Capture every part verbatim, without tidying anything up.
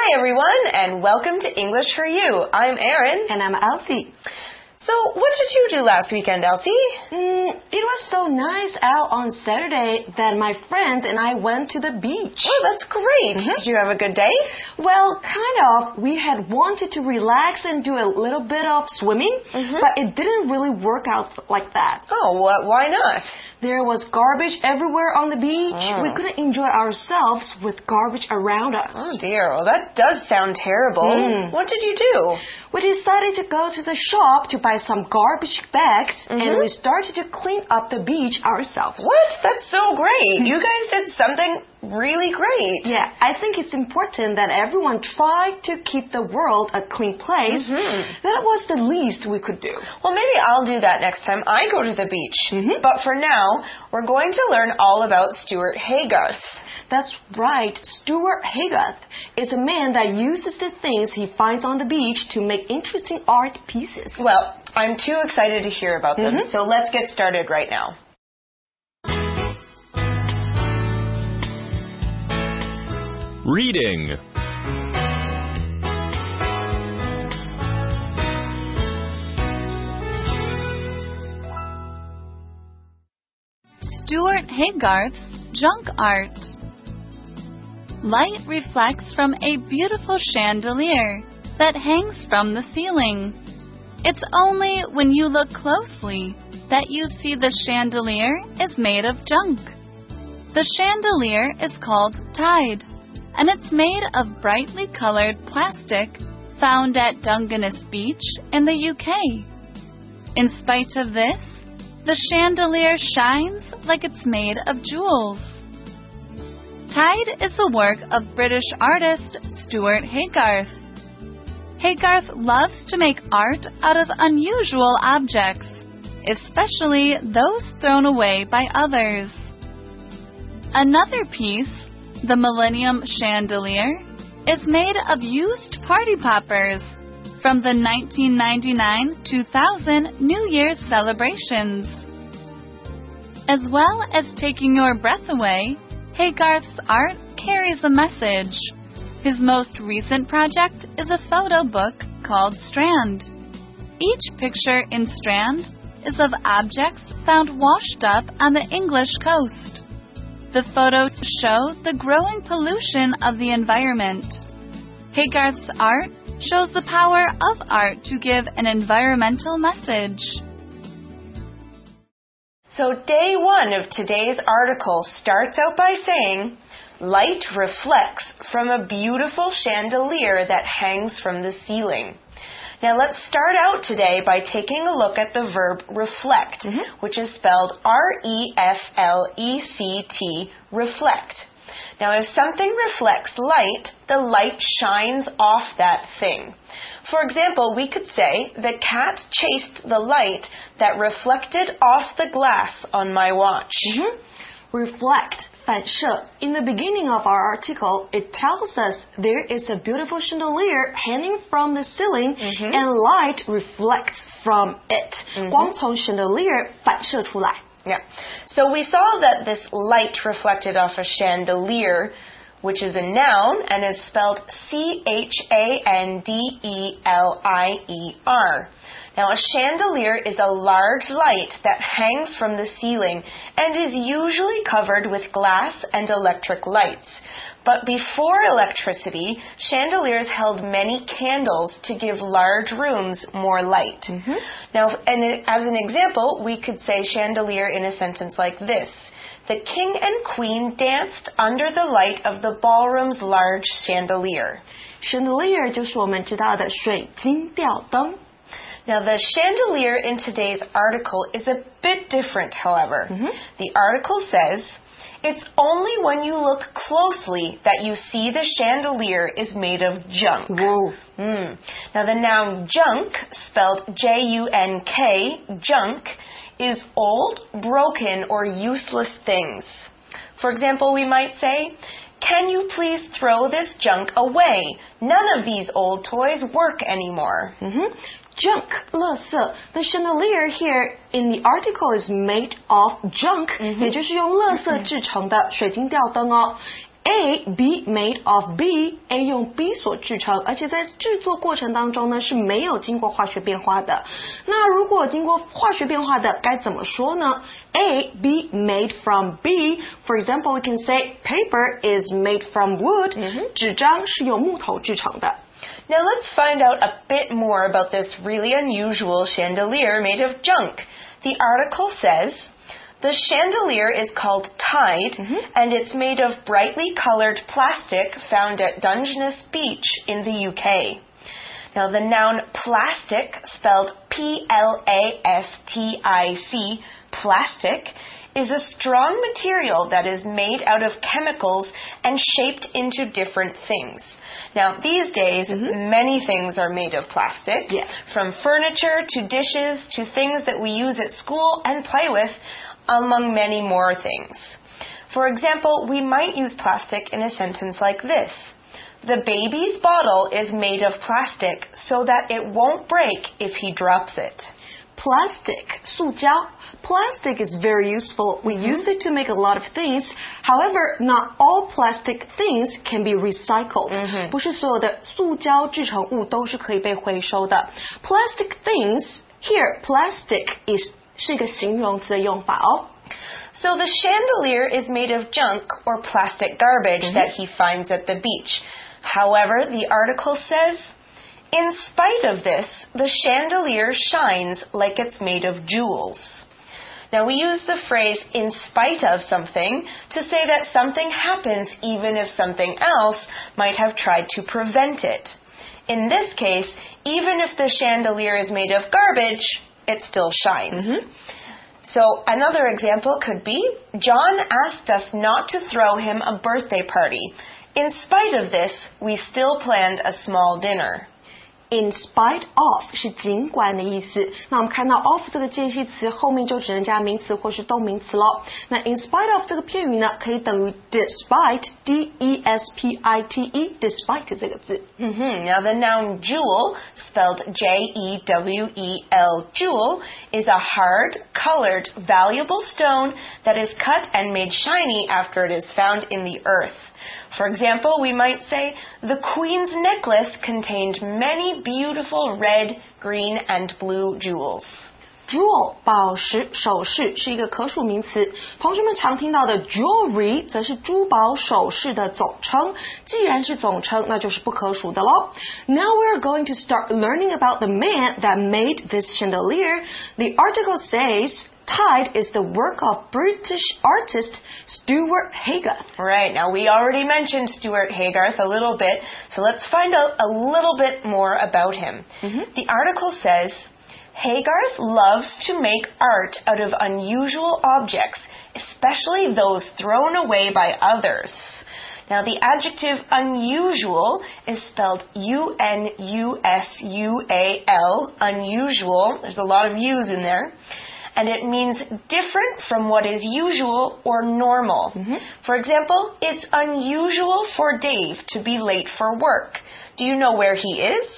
Hi everyone, and welcome to English for You. I'm Erin. And I'm Elsie. So, what did you do last weekend, Elsie? Mm, it was so nice out on Saturday that my friend and I went to the beach. Oh, that's great. Mm-hmm. Did you have a good day? Well, kind of. We had wanted to relax and do a little bit of swimming, mm-hmm. but it didn't really work out like that. Oh, wh- why not? There was garbage everywhere on the beach. Oh. We couldn't enjoy ourselves with garbage around us. Oh dear, well that does sound terrible. Mm. What did you do? We decided to go to the shop to buy some garbage bags, mm-hmm. and we started to clean up the beach ourselves. What? That's so great. You guys did something really great. Yeah, I think it's important that everyone try to keep the world a clean place. Mm-hmm. That was the least we could do. Well, maybe I'll do that next time I go to the beach. Mm-hmm. But for now, we're going to learn all about Stuart Haygarth. That's right. Stuart Haygarth is a man that uses the things he finds on the beach to make interesting art pieces. Well, I'm too excited to hear about them, mm-hmm. so let's get started right now. Reading. Stuart Haygarth's Junk Art. Light reflects from a beautiful chandelier that hangs from the ceiling. It's only when you look closely that you see the chandelier is made of junk. The chandelier is called Tide, and it's made of brightly colored plastic found at Dungeness Beach in the U K. In spite of this, the chandelier shines like it's made of jewels. Tide is the work of British artist Stuart Haygarth. Haygarth loves to make art out of unusual objects, especially those thrown away by others. Another piece, the Millennium Chandelier, is made of used party poppers from the nineteen ninety-nine to two thousand New Year's celebrations. As well as taking your breath away, Haygarth's art carries a message. His most recent project is a photo book called Strand. Each picture in Strand is of objects found washed up on the English coast. The photos show the growing pollution of the environment. Haygarth's art shows the power of art to give an environmental message. So day one of today's article starts out by saying, light reflects from a beautiful chandelier that hangs from the ceiling. Now let's start out today by taking a look at the verb reflect, mm-hmm. which is spelled R E F L E C T, reflect. Now if something reflects light, the light shines off that thing. For example, we could say, the cat chased the light that reflected off the glass on my watch. Mm-hmm. Reflect, 反射. In the beginning of our article, it tells us there is a beautiful chandelier hanging from the ceiling, mm-hmm. and light reflects from it. Mm-hmm. 光从 chandelier 反射出来. Yeah. So we saw that this light reflected off a chandelier, which is a noun, and it's spelled C H A N D E L I E R. Now, a chandelier is a large light that hangs from the ceiling and is usually covered with glass and electric lights. But before electricity, chandeliers held many candles to give large rooms more light. Mm-hmm. Now, and as an example, we could say chandelier in a sentence like this. The king and queen danced under the light of the ballroom's large chandelier. Chandelier 就是我们知道的水晶吊灯. Now, the chandelier in today's article is a bit different, however. Mm-hmm. The article says, it's only when you look closely that you see the chandelier is made of junk. Whoa. Mm. Now, the noun junk, spelled J U N K, junk, is old, broken, or useless things. For example, we might say, can you please throw this junk away? None of these old toys work anymore. Mm-hmm. Junk, 垃圾. The chandelier here in the article is made of junk, 也就是用垃圾制成的水晶吊灯哦. A be made of B A 用 B 所制成，而且在制作过程当中呢是没有经过化学变化的。那如果经过化学变化的该怎么说呢？ A be made from B. For example, we can say paper is made from wood. 纸张是由木头制成的。 Now let's find out a bit more about this really unusual chandelier made of junk. The article says, the chandelier is called Tide, mm-hmm. and it's made of brightly colored plastic found at Dungeness Beach in the U K. Now the noun plastic, spelled P L A S T I C, plastic, is a strong material that is made out of chemicals and shaped into different things. Now, these days, mm-hmm. many things are made of plastic, yes. from furniture to dishes to things that we use at school and play with, among many more things. For example, we might use plastic in a sentence like this. The baby's bottle is made of plastic so that it won't break if he drops it. Plastic, 塑胶. Plastic is very useful. We mm-hmm. use it to make a lot of things. However, not all plastic things can be recycled. Mm-hmm. 不是所有的塑胶制成物都是可以被回收的。Plastic things, here, plastic is 是一个形容词的用法哦。 So the chandelier is made of junk or plastic garbage mm-hmm. that he finds at the beach. However, the article says, in spite of this, the chandelier shines like it's made of jewels. Now, we use the phrase in spite of something to say that something happens even if something else might have tried to prevent it. In this case, even if the chandelier is made of garbage, it still shines. Mm-hmm. So another example could be, John asked us not to throw him a birthday party. In spite of this, we still planned a small dinner. In spite of 是尽管的意思。那我们看到 of 这个介系词后面就只能加名词或是动名词咯。那 in spite of 这个片语呢，可以等于 despite, D E S P I T E, despite 这个字。 Mm-hmm. Now the noun jewel, spelled J E W E L, jewel, is a hard, colored, valuable stone that is cut and made shiny after it is found in the earth. For example, we might say, the Queen's necklace contained many beautiful red, green, and blue jewels. Jewel 宝石首饰是一个可数名词，同学们常听到的 jewelry 则是珠宝首饰的总称。既然是总称，那就是不可数的咯。Now we're going to start learning about the man that made this chandelier. The article says Tide is the work of British artist Stuart Haygarth. Right, now we already mentioned Stuart Haygarth a little bit, so let's find out a little bit more about him. Mm-hmm. The article says, Haygarth loves to make art out of unusual objects, especially those thrown away by others. Now, the adjective unusual is spelled U N U S U A L, unusual. There's a lot of U's in there. And it means different from what is usual or normal. Mm-hmm. For example, it's unusual for Dave to be late for work. Do you know where he is?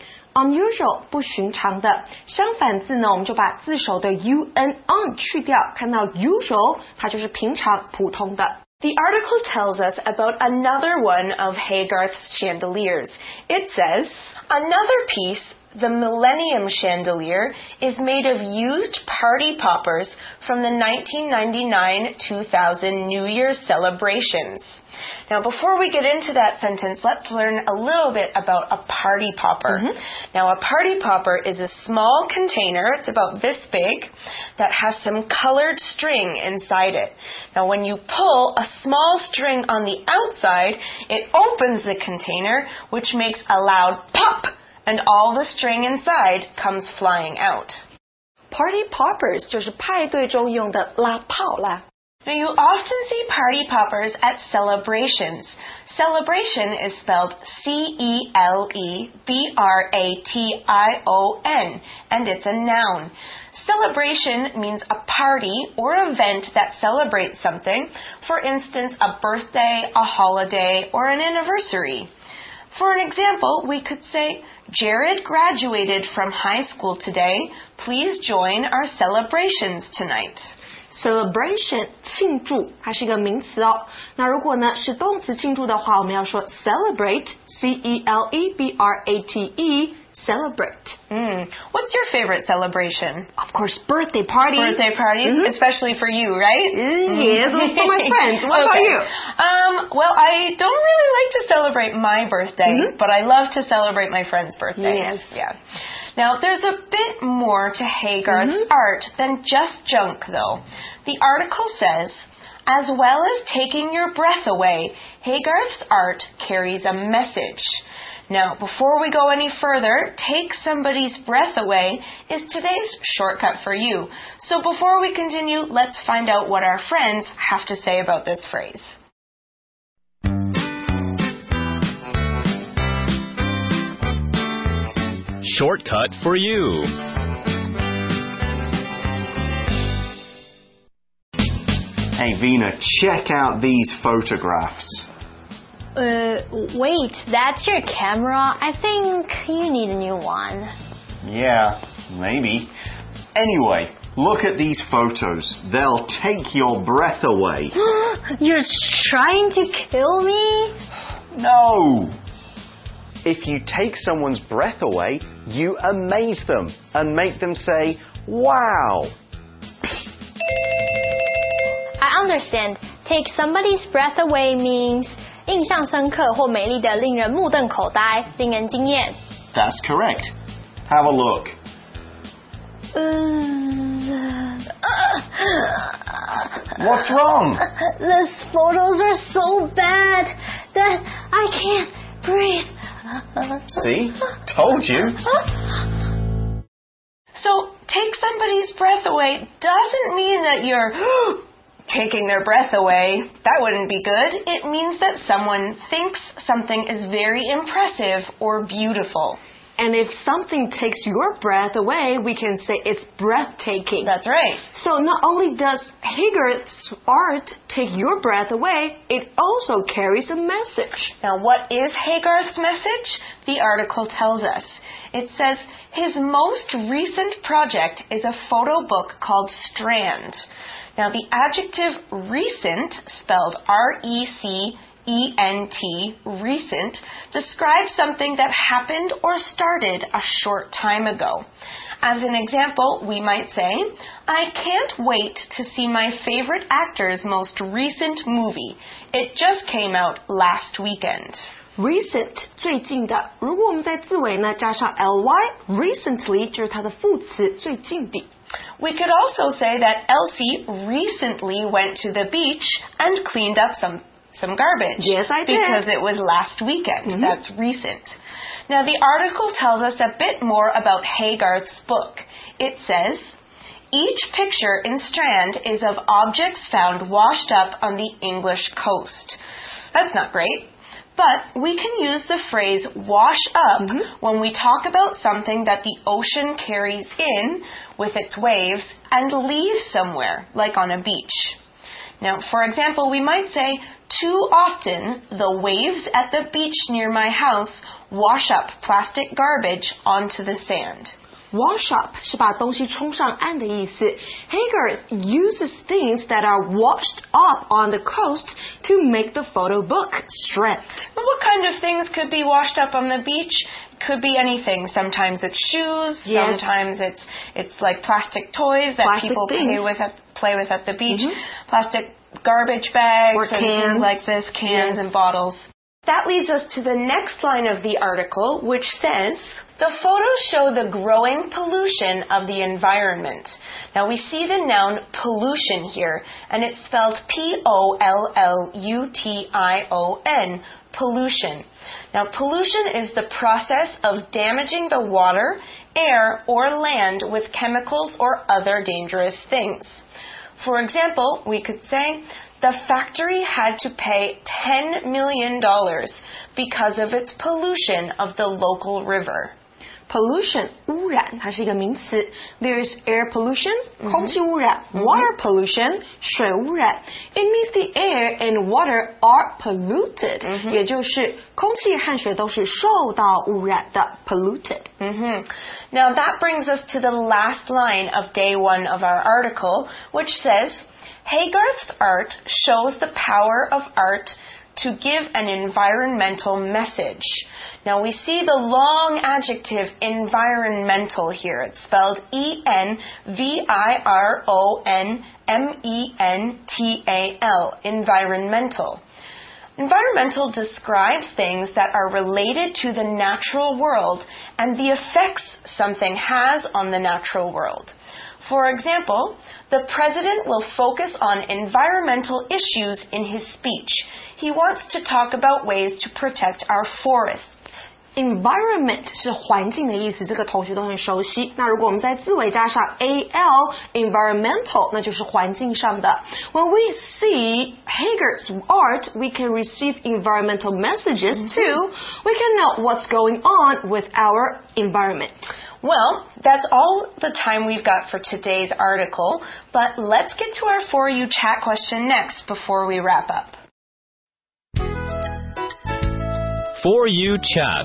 Unusual 不寻常的，相反字呢，我们就把字首的 un on 去掉，看到 usual 它就是平常普通的。 The article tells us about another one of Haygarth's chandeliers. It says, another piece, the Millennium Chandelier, is made of used party poppers from the nineteen ninety-nine two thousand New Year's celebrations. Now, before we get into that sentence, let's learn a little bit about a party popper. Mm-hmm. Now, a party popper is a small container, it's about this big, that has some colored string inside it. Now, when you pull a small string on the outside, it opens the container, which makes a loud pop, and all the string inside comes flying out. Party poppers 就是派对中用的拉炮啦。 Now, you often see party poppers at celebrations. Celebration is spelled C E L E B R A T I O N, and it's a noun. Celebration means a party or event that celebrates something, for instance, a birthday, a holiday, or an anniversary. For an example, we could say, Jared graduated from high school today. Please join our celebrations tonight. celebration 庆祝，它是一个名词哦。那如果呢是动词庆祝的话，我们要说 celebrate, C E L E B R A T E, celebrate. Mm. What's your favorite celebration? Of course, birthday party. Birthday parties, mm-hmm. especially for you, right? Yes, for my friends. What okay. about you? Um, well, I don't really like to celebrate my birthday, mm-hmm. but I love to celebrate my friends' birthdays. Yes. Yeah. Now, there's a bit more to Hagarth's mm-hmm. art than just junk, though. The article says, as well as taking your breath away, Hagarth's art carries a message. Now, before we go any further, take somebody's breath away is today's shortcut for you. So before we continue, let's find out what our friends have to say about this phrase. Shortcut for you. Hey Vina, check out these photographs. Uh, wait, that's your camera? I think you need a new one. Yeah, maybe. Anyway, look at these photos. They'll take your breath away. You're trying to kill me? No! If you take someone's breath away, you amaze them and make them say, wow! I understand. Take somebody's breath away means 印象深刻或美丽的令人目瞪口呆，令人惊艳。 That's correct. Have a look. What's wrong? These photos are so bad that I can't breathe. See? Told you. So, take somebody's breath away doesn't mean that you're taking their breath away. That wouldn't be good. It means that someone thinks something is very impressive or beautiful. And if something takes your breath away, we can say it's breathtaking. That's right. So not only does Hagarth's art take your breath away, it also carries a message. Now, what is Hagarth's message? The article tells us. It says his most recent project is a photo book called Strand. Now, the adjective recent, spelled R E C E N T, recent, describes something that happened or started a short time ago. As an example, we might say, I can't wait to see my favorite actor's most recent movie. It just came out last weekend. Recent 最近的，如果我们在字尾呢加上 ly，recently 就是它的副词最近的。 We could also say that Elsie recently went to the beach and cleaned up some some garbage. Yes, I did. Because it was last weekend. Mm-hmm. That's recent. Now, the article tells us a bit more about Hagarth's book. It says, each picture in Strand is of objects found washed up on the English coast. That's not great. But we can use the phrase wash up mm-hmm. when we talk about something that the ocean carries in with its waves and leaves somewhere, like on a beach. Now, for example, we might say, too often the waves at the beach near my house wash up plastic garbage onto the sand. Wash up 是把东西冲上岸的意思。Hagarth uses things that are washed up on the coast to make the photo book Strand. What kind of things could be washed up on the beach? Could be anything. Sometimes it's shoes. Yes. Sometimes it's it's like plastic toys that plastic people things. play with at, play with at the beach. Mm-hmm. Plastic garbage bags or and cans. things like this, cans yes. and bottles. That leads us to the next line of the article, which says, the photos show the growing pollution of the environment. Now, we see the noun pollution here, and it's spelled P O L L U T I O N, pollution. Now, pollution is the process of damaging the water, air, or land with chemicals or other dangerous things. For example, we could say, the factory had to pay ten million dollars because of its pollution of the local river. Pollution, 污染，它是一个名词。There is air pollution, Mm-hmm. 空气污染 mm-hmm. water pollution, 水污染 It means the air and water are polluted. Mm-hmm. 也就是空气和水都是受到污染的 polluted. Mm-hmm. Now that brings us to the last line of day one of our article, which says, Haygarth's art shows the power of art to give an environmental message. Now we see the long adjective environmental here. It's spelled E N V I R O N M E N T A L, environmental. Environmental describes things that are related to the natural world and the effects something has on the natural world. For example, the president will focus on environmental issues in his speech. He wants to talk about ways to protect our forests. Environment 是环境的意思，这个同学都很熟悉。那如果我们在字尾加上 al environmental， 那就是环境上的。When we see Haygarth's art, we can receive environmental messages too. We can know what's going on with our environment. Well, that's all the time we've got for today's article, but let's get to our For You chat question next before we wrap up. For You chat.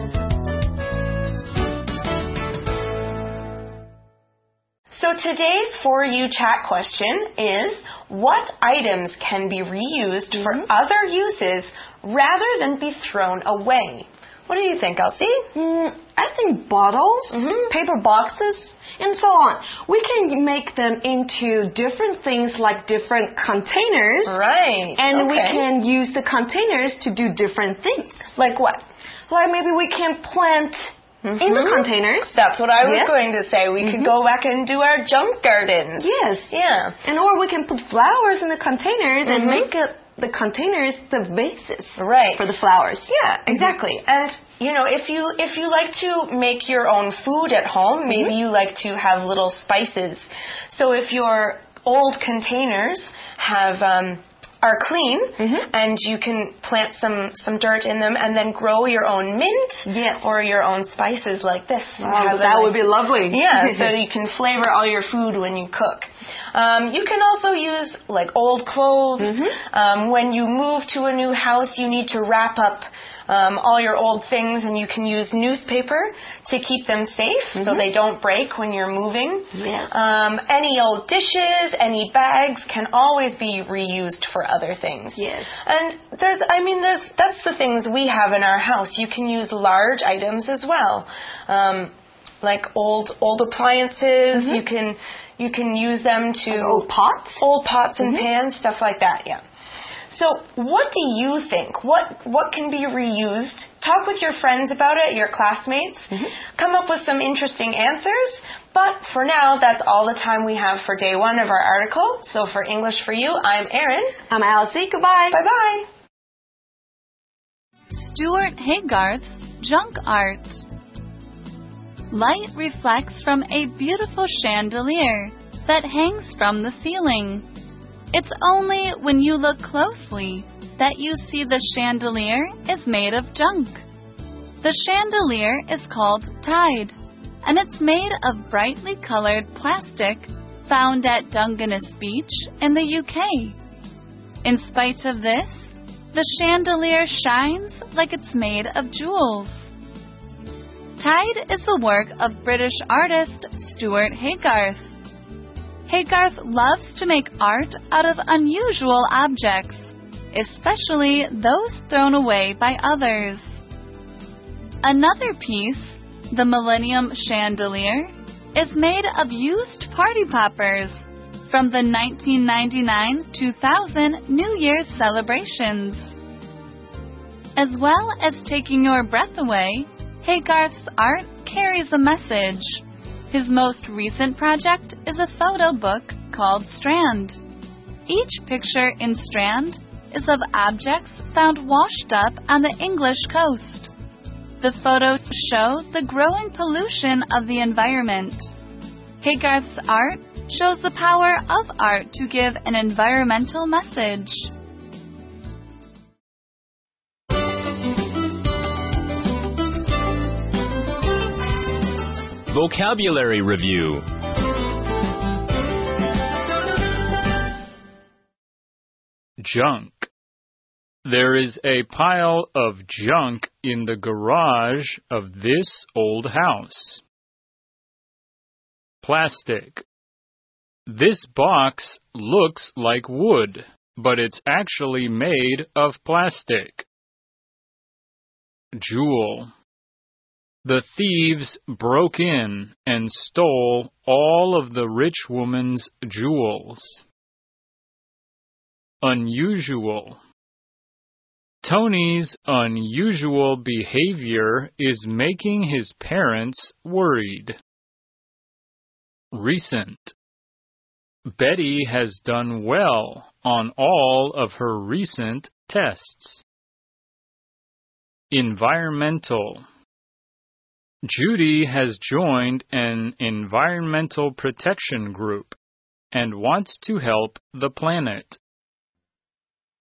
So today's For You chat question is, what items can be reused mm-hmm. for other uses rather than be thrown away? What do you think, Elsie? Mm, I think bottles, mm-hmm. paper boxes, and so on. We can make them into different things like different containers. Right. And okay. we can use the containers to do different things. Like what? Like maybe we can plant mm-hmm. in the containers. That's what I was yes. going to say. We mm-hmm. could go back and do our junk gardens. Yes. Yeah. And or we can put flowers in the containers mm-hmm. and make it the containers the vases right. for the flowers. Yeah, exactly. Mm-hmm. And you know, if you if you like to make your own food at home, maybe mm-hmm. you like to have little spices. So if your old containers have um, are clean mm-hmm. and you can plant some some dirt in them and then grow your own mint yes. or your own spices like this. Wow, that would be lovely. Yeah, so you can flavor all your food when you cook. Um, you can also use like old clothes. Mm-hmm. Um, when you move to a new house, you need to wrap up um, all your old things, and you can use newspaper to keep them safe mm-hmm. so they don't break when you're moving. Yes. Um, any old dishes, any bags can always be reused for other things. Yes. And there's, I mean, there's, that's the things we have in our house. You can use large items as well. Um, like old old appliances, mm-hmm. you can you can use them to like old pots, old pots and mm-hmm. pans, stuff like that. Yeah. So, what do you think? What what can be reused? Talk with your friends about it, your classmates. Mm-hmm. Come up with some interesting answers. But for now, that's all the time we have for day one of our article. So, for English for You, I'm Erin. I'm Elsie. Goodbye. Bye bye. Stuart Haygarth's Junk Art. Light reflects from a beautiful chandelier that hangs from the ceiling. It's only when you look closely that you see the chandelier is made of junk. The chandelier is called Tide, and it's made of brightly colored plastic found at Dungeness Beach in the U K. In spite of this, the chandelier shines like it's made of jewels. Tide is the work of British artist Stuart Haygarth. Haygarth loves to make art out of unusual objects, especially those thrown away by others. Another piece, the Millennium Chandelier, is made of used party poppers from the nineteen ninety-nine to two thousand New Year's celebrations. As well as taking your breath away, Haygarth's art carries a message. His most recent project is a photo book called Strand. Each picture in Strand is of objects found washed up on the English coast. The photos show the growing pollution of the environment. Haygarth's art shows the power of art to give an environmental message. Vocabulary Review. Junk. There is a pile of junk in the garage of this old house. Plastic. This box looks like wood, but it's actually made of plastic. Jewel. The thieves broke in and stole all of the rich woman's jewels. Unusual. Tony's unusual behavior is making his parents worried. Recent. Betty has done well on all of her recent tests. Environmental. Judy has joined an environmental protection group and wants to help the planet.